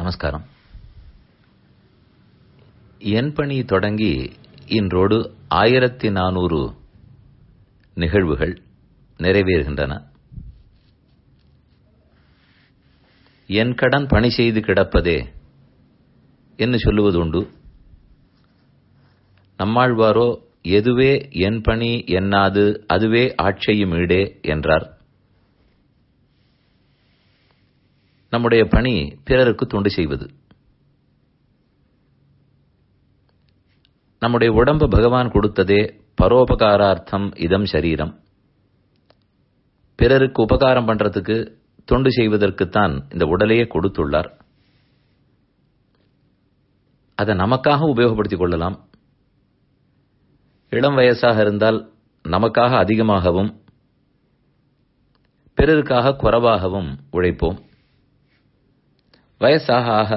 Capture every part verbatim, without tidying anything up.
நமஸ்காரம். என் பணி தொடங்கி இன்றோடு ஆயிரத்தி நானூறு நிகழ்வுகள் நிறைவேறுகின்றன. என் கடன் பணி செய்து கிடப்பதே என்று சொல்லுவதுண்டு. நம்மாழ்வாரோ எதுவே என் பணி என்னாது அதுவே ஆட்செய்யும் ஈடே என்றார். நம்முடைய பணி பிறருக்கு தொண்டு செய்வது. நம்முடைய உடம்பு பகவான் கொடுத்ததே பரோபகாரார்த்தம் இதம் சரீரம். பிறருக்கு உபகாரம் பண்றதுக்கு தொண்டு செய்வதற்குத்தான் இந்த உடலையே கொடுத்துள்ளார். அதை நமக்காக உபயோகப்படுத்திக் கொள்ளலாம். இளம் வயசாக இருந்தால் நமக்காக அதிகமாகவும் பிறருக்காக குறைவாகவும் உழைப்போம். வயசாக ஆக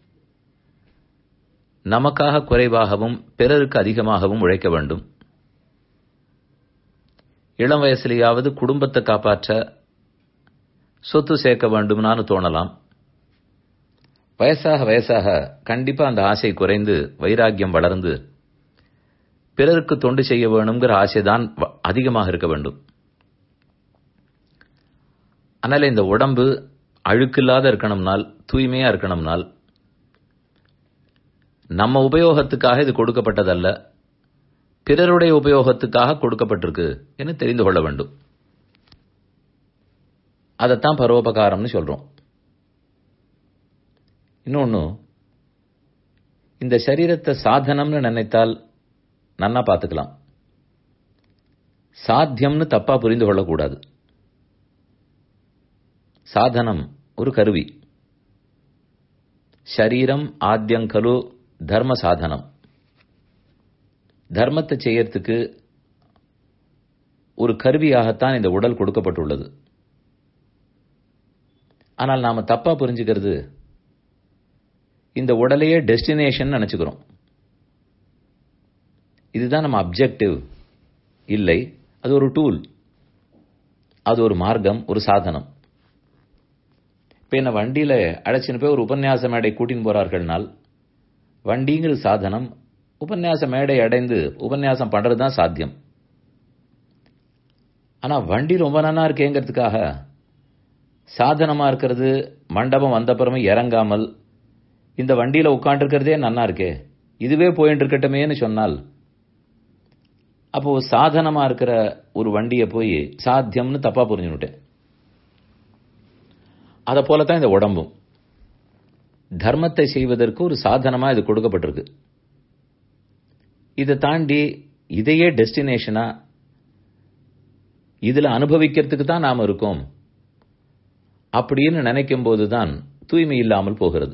நமக்காக குறைவாகவும் பிறருக்கு அதிகமாகவும் உழைக்க வேண்டும். இளம் வயசிலேயாவது குடும்பத்தை காப்பாற்ற சொத்து சேர்க்க வேண்டும்னு தோணலாம். வயசாக வயசாக கண்டிப்பா அந்த ஆசை குறைந்து வைராக்கியம் வளர்ந்து பிறருக்கு தொண்டு செய்ய வேணுங்கிற ஆசைதான் அதிகமாக இருக்க வேண்டும். அதனால இந்த உடம்பு அழுக்கில்லாத இருக்கணும்னால், தூய்மையா இருக்கணும்னால், நம்ம உபயோகத்துக்காக இது கொடுக்கப்பட்டதல்ல, பிறருடைய உபயோகத்துக்காக கொடுக்கப்பட்டிருக்கு என்று தெரிந்து கொள்ள வேண்டும். அதைத்தான் பரோபகாரம்னு சொல்றோம். இன்னொன்னு, இந்த சரீரத்தை சாதனம்னு நினைத்தால் நன்னா பார்த்துக்கலாம். சாத்தியம்னு தப்பா புரிந்து கொள்ளக்கூடாது. சாதனம் ஒரு கருவி. ஷரீரம் ஆத்யங்கலு தர்ம சாதனம். தர்மத்தை செய்யறதுக்கு ஒரு கருவியாகத்தான் இந்த உடல் கொடுக்கப்பட்டுள்ளது. ஆனால் நாம தப்பா புரிஞ்சுக்கிறது, இந்த உடலையே டெஸ்டினேஷன் நினைச்சுக்கிறோம். இதுதான் நம்ம அப்ஜெக்டிவ். இல்லை, அது ஒரு டூல், அது ஒரு மார்க்கம், ஒரு சாதனம். இப்ப என்ன வண்டியில அழைச்சின்னு போய் ஒரு உபன்யாச மேடை கூட்டின்னு போறார்கள்னால் வண்டிங்கிறது சாதனம். உபன்யாச மேடை அடைந்து உபன்யாசம் பண்றதுதான் சாத்தியம். ஆனா வண்டி ரொம்ப நன்னா இருக்கேங்கிறதுக்காக சாதனமா இருக்கிறது மண்டபம் வந்தப்புறமே இறங்காமல் இந்த வண்டியில உட்காந்துருக்கிறதே நன்னா இருக்கே, இதுவே போயிட்டு இருக்கட்டுமேன்னு சொன்னால், அப்போ சாதனமா இருக்கிற ஒரு வண்டியை போய் சாத்தியம்னு தப்பா புரிஞ்சுட்டேன். அதை போலத்தான் இந்த உடம்பும் தர்மத்தை செய்வதற்கு ஒரு சாதனமா இது கொடுக்கப்பட்டிருக்கு. இதை தாண்டி இதையே டெஸ்டினேஷனா, இதுல அனுபவிக்கிறதுக்கு தான் நாம இருக்கோம் அப்படின்னு நினைக்கும் போதுதான் தூய்மை இல்லாமல் போகிறது.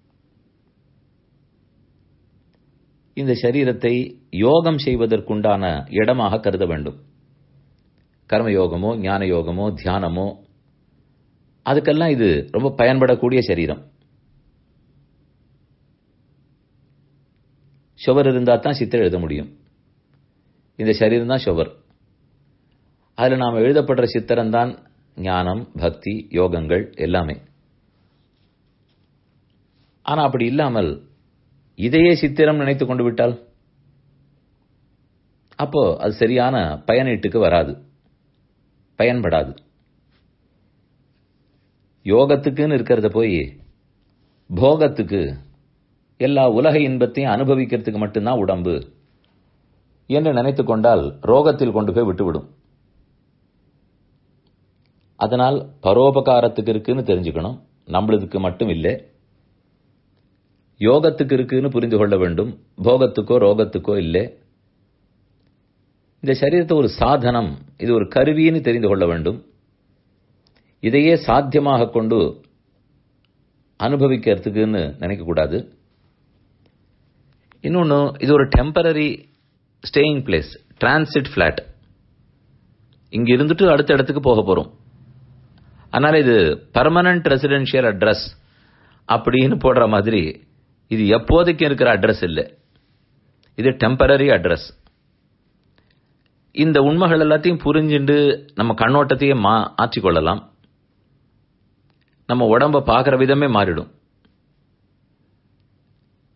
இந்த சரீரத்தை யோகம் செய்வதற்குண்டான இடமாக கருத வேண்டும். கர்மயோகமோ ஞான யோகமோ தியானமோ அதுக்கெல்லாம் இது ரொம்ப பயன்படக்கூடிய சரீரம். சுவர் இருந்தா தான் சித்திரம் எழுத முடியும். இந்த சரீரம் தான் சுவர். அதுல நாம் எழுதப்படுற சித்திரம் தான் ஞானம், பக்தி, யோகங்கள் எல்லாமே. ஆனா அப்படி இல்லாமல் இதையே சித்திரம் நினைத்து கொண்டு விட்டால் அப்போ அது சரியான பயனீட்டுக்கு வராது, பயன்படாது. யோகத்துக்குன்னு இருக்கிறத போய் போகத்துக்கு, எல்லா உலக இன்பத்தையும் அனுபவிக்கிறதுக்கு மட்டும்தான் உடம்பு என்று நினைத்துக் கொண்டால் ரோகத்தில் கொண்டு போய் விட்டுவிடும். அதனால் பரோபகாரத்துக்கு இருக்குன்னு தெரிஞ்சுக்கணும். நம்மளுக்கு மட்டும் இல்லை, யோகத்துக்கு இருக்குன்னு புரிந்து கொள்ள வேண்டும். போகத்துக்கோ ரோகத்துக்கோ இல்லை. இந்த சரீரத்தை ஒரு சாதனம், இது ஒரு கருவின்னு தெரிந்து கொள்ள வேண்டும். இதையே சாத்தியமாக கொண்டு அனுபவிக்கிறதுக்குன்னு நினைக்க கூடாது. இன்னொன்னு, இது ஒரு temporary staying place, transit flat. இங்க இருந்துட்டு அடுத்த இடத்துக்கு போக போறோம். அதனால இது பெர்மனன்ட் ரெசிடென்ஷியல் அட்ரஸ் அப்படின்னு போடுற மாதிரி இது எப்போதைக்கு இருக்கிற அட்ரஸ் இல்லை, இது டெம்பரரி அட்ரஸ். இந்த உண்மைகள் எல்லாத்தையும் புரிஞ்சுண்டு நம்ம கண்ணோட்டத்தையே மாற்றிக்கொள்ளலாம். நம்ம உடம்ப பார்க்கிற விதமே மாறிடும்.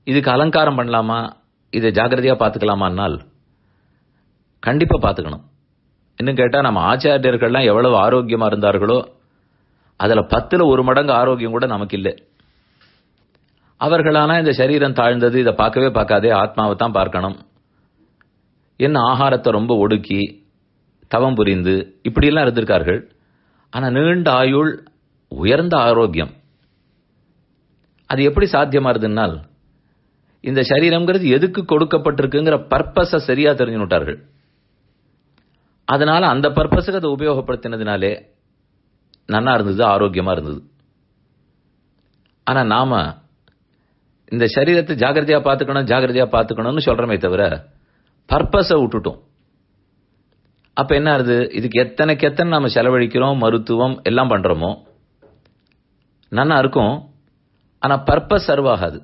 இதுக்கு அலங்காரம் பண்ணலாமா, இதை ஜாகிரதையா பார்த்துக்கலாமான்னால் கண்டிப்பா பார்த்துக்கணும். இன்னும் கேட்டா நம்ம ஆச்சாரியர்கள்லாம் எவ்வளவு ஆரோக்கியமா இருந்தார்களோ அதுல பத்துல ஒரு மடங்கு ஆரோக்கியம் கூட நமக்கு இல்லை. அவர்களானா இந்த சரீரம் தாழ்ந்தது, இதை பார்க்கவே பார்க்காதே, ஆத்மாவை தான் பார்க்கணும், என்ன ஆகாரத்தை ரொம்ப ஒடுக்கி தவம் புரிந்து இப்படியெல்லாம் இருந்திருக்கார்கள். ஆனா நீண்ட ஆயுள், உயர்ந்த ஆரோக்கியம், அது எப்படி சாத்தியமா இருந்ததுனால் இந்த சரீரம்ங்கிறது எதுக்கு கொடுக்கப்பட்டிருக்குங்கிற பர்பஸை சரியா தெரிஞ்சுட்டார்கள். அதனால அந்த பர்பஸுக்கு அதை உபயோகப்படுத்தினதுனாலே நன்னா இருந்தது, ஆரோக்கியமா இருந்தது. ஆனா நாம இந்த சரீரத்தை ஜாகிரதையா பார்த்துக்கணும் ஜாகிரதையா பார்த்துக்கணும்னு சொல்றமே தவிர பர்பஸை விட்டுட்டோம். அப்ப என்ன ஆகுது, இதுக்கு எத்தனைக்கு எத்தனை நாம செலவழிக்கிறோம், மருத்துவம் எல்லாம் பண்றோமோ நன்னா இருக்கும். ஆனா பர்பஸ் சர்வ் ஆகாது.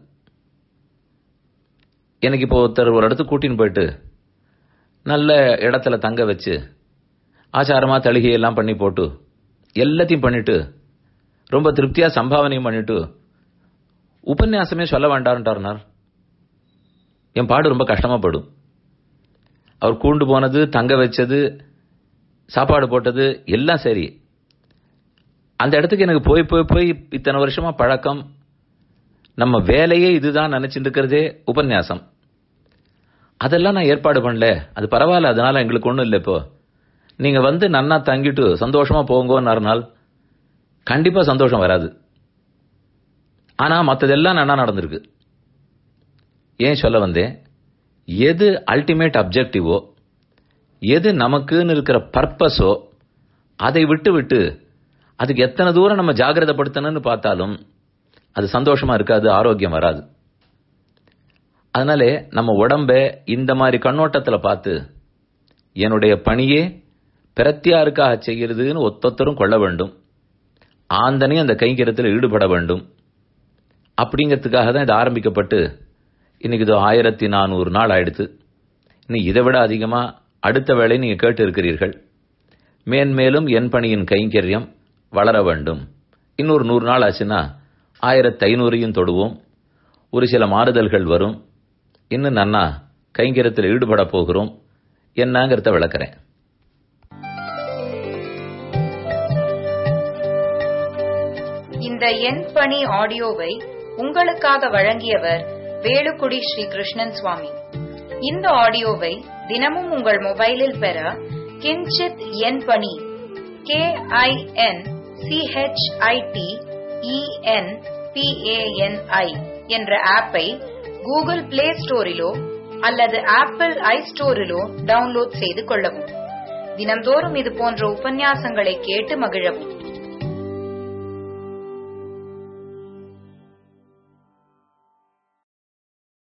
எனக்கு இப்போ ஒருத்தர் ஒரு இடத்துக்கு கூட்டின்னு போயிட்டு நல்ல இடத்துல தங்க வச்சு ஆச்சாரமா தளிகையெல்லாம் பண்ணி போட்டு எல்லாத்தையும் பண்ணிட்டு ரொம்ப திருப்தியா சம்பாவனையும் பண்ணிட்டு உபன்யாசமே சொல்ல வேண்டாம்ன்றார். என் பாடு ரொம்ப கஷ்டமா படும். அவர் கூண்டு போனது, தங்க வச்சது, சாப்பாடு போட்டது எல்லாம் சரி. அந்த இடத்துக்கு எனக்கு போய் போய் போய் இத்தனை வருஷமா பழக்கம். நம்ம வேலையே இதுதான் நினைச்சிட்டு இருக்கிறதே உபன்யாசம். அதெல்லாம் நான் ஏற்பாடு பண்ணல, அது பரவாயில்ல, அதனால எங்களுக்கு ஒண்ணும் இல்லை. இப்போ நீங்க வந்து நன்னா தங்கிட்டு சந்தோஷமா போங்கன்னாருனால் கண்டிப்பா சந்தோஷம் வராது. ஆனா மற்றதெல்லாம் நன்னா நடந்திருக்கு. ஏன் சொல்ல வந்தேன், எது அல்டிமேட் அப்ஜெக்டிவோ, எது நமக்குன்னு இருக்கிற பர்பஸோ அதை விட்டு விட்டு அதுக்கு எத்தனை தூரம் நம்ம ஜாகிரதைப்படுத்தணும்னு பார்த்தாலும் அது சந்தோஷமா இருக்காது, ஆரோக்கியம் வராது. அதனாலே நம்ம உடம்ப இந்த மாதிரி கண்ணோட்டத்துல பார்த்து என்னுடைய பணியே பிரத்தியாருக்காக செய்கிறதுன்னு ஒத்தொத்தரும் கொள்ள வேண்டும். ஆந்தனையும் அந்த கைங்கரியத்தில் ஈடுபட வேண்டும். அப்படிங்கிறதுக்காக தான் இது ஆரம்பிக்கப்பட்டு இன்னைக்கு இது ஆயிரத்தி நானூறு நாள் ஆயிடுத்து. இன்னும் இதை விட அதிகமா அடுத்த வேளை நீங்க கேட்டு இருக்கிறீர்கள். மேன்மேலும் என் பணியின் கைங்கரியம் வளர வேண்டும். இன்னொரு நூறு நாள் ஆச்சுன்னா ஆயிரத்தி ஐநூறையும் தொடுவோம். ஒரு சில மாறுதல்கள் வரும். இன்னும் நன்னா கைங்கரியத்தில் ஈடுபட போகிறோம். என்னங்கிறத விளக்குறேன். இந்த என் பணி ஆடியோவை உங்களுக்காக வழங்கியவர் வேலுக்குடி ஸ்ரீ கிருஷ்ணன் சுவாமி. இந்த ஆடியோவை தினமும் உங்கள் மொபைலில் பெற கிஞ்சித் என் பணி கே ஐ என் சிஹெச்ஐடி இஎன் பிஏஎன்ஐ என்ற ஆப்பை கூகுள் பிளே ஸ்டோரிலோ அல்லது ஆப்பிள் ஐ ஸ்டோரிலோ டவுன்லோட் செய்து கொள்ளவும். தினம்தோறும் இது போன்ற உபன்யாசங்களை கேட்டு மகிழவும்.